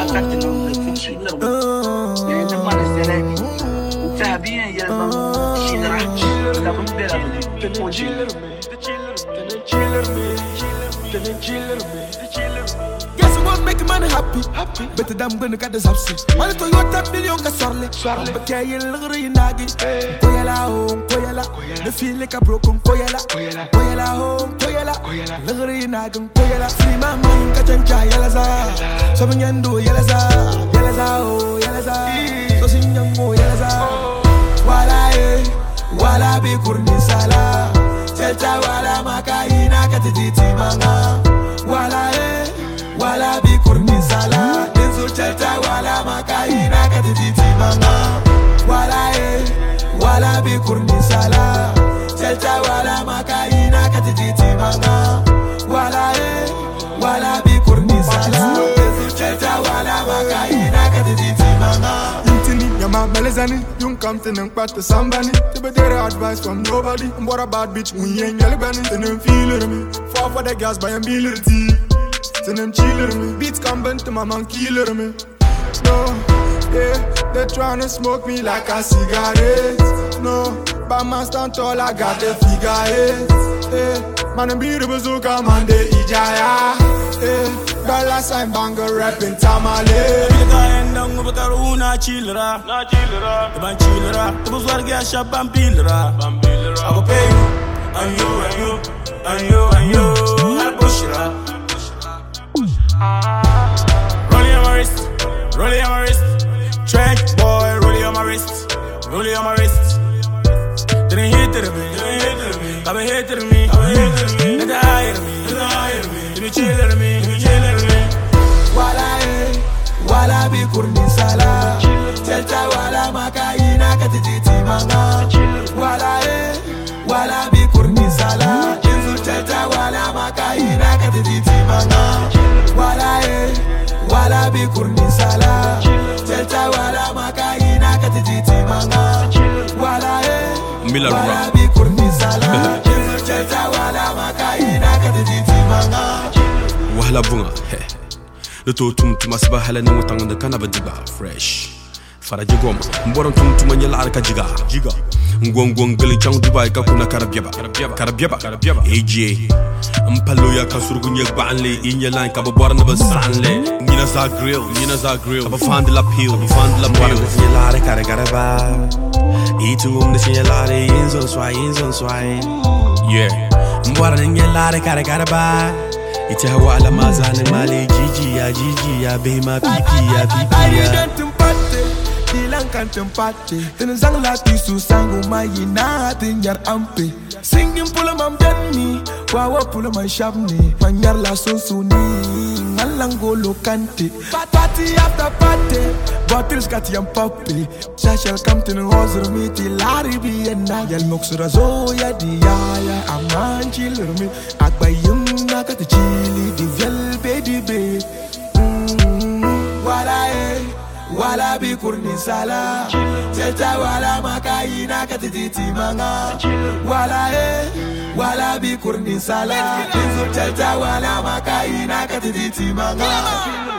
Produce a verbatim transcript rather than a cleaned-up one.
Guess what make a man happy? Happy. Better than gonna get this upset. Money to your ten million ka sorle. Sorle. But yeah, you look really naggy. Koyala home, koyala. The feel like a broken koyala. Koyala. Koyala home, koyala. Look really naggy, koyala. See my mind ka chancha yala sa. Sabi nyando yala sa. Yala sa oh, yala sa. So sinyango yala sa. Wala eh, wala bi kurni sala. Chelcha wala makaina katiti manga. Wala eh, wala bi kurni sala. Denzo chelcha wala makaina katiti manga. Wala eh, wala bi kurni sala. Chelcha wala makaina katiti manga. Wala eh, wala bi kurni sala. Denzo chelcha wala makaina katiti manga. My melazani, you come to them part to somebody. To be there advice from nobody. What about bitch? We ain't yellow bunny. Then them feel me. Fall for the gas by a ability. Then them chiller me. Beats come bent to my man killer me. No, yeah, they tryna smoke me like a cigarette. No, by my stand tall, I got the figure eight. Yeah, man, I'm beautiful, so come on, the Ijaya. Yeah. Dollar sign banger rapping tamale. Nigga end up with a una chillera, na chillera. The ban chillera, the bus work get shop bambilera, bambilera. I go pay you, and you and you, and you and you. I push it up. Rolling on my wrist, rolling on my wrist. Trench boy, rolling on my wrist, rolling on my wrist. Didn't hit to me, didn't hit to me. Come and hit to me, come and hit to me. Nigga hire me, nigga hire me. Did you chill to me? Wala eh, wala bi kurni sala. Chelcha wala makaina katiti manga. Wala eh, wala bi kurni sala. Inzu chelcha wala makaina katiti manga. Wala eh, wala bi kurni sala. Chelcha wala makaina katiti manga. Wala eh, wala bi kurni sala. Inzu chelcha wala makaina katiti manga. Wala bunga, he. The two tum to my sbahala no tang the canaba diga fresh. Farajigom, Boron tum to my yala jiga, jiga. Ngwong gully chang Dubai kakuna karabiaba, karabiaba, karabiaba, A J. Mpaluya kasurgunya banle, in your line kababorn of a sanle. Nina za grill, Nina za grill. Aba found the appeal, aba found the appeal. Yala karagaraba. Eat um the yala in so swine, in so swine. Yeah. Mboran yala karagaraba. Ita hawa ala mazani mali Gigi ya Gigi ya Bema pipi ya pipi ya Ari tempate, dilang kan tempate. Tenang lati susangu mayi na tinyar ampe. Singing pula mam denni, wawa pula man shabni. Manyar la sonsuni, ngalangolo kante. Party after party, bottles got yam poppy. Shashal come to the house miti lari bi enna. Yal moksura zo ya diya ya aman chiller me. Akbayum na kat chili di vel be di be. Wala eh, wala bi kurni sala. Chelcha wala makaina katiti manga. Wala eh, wala bi kurni sala. Chelcha wala makaina katiti manga.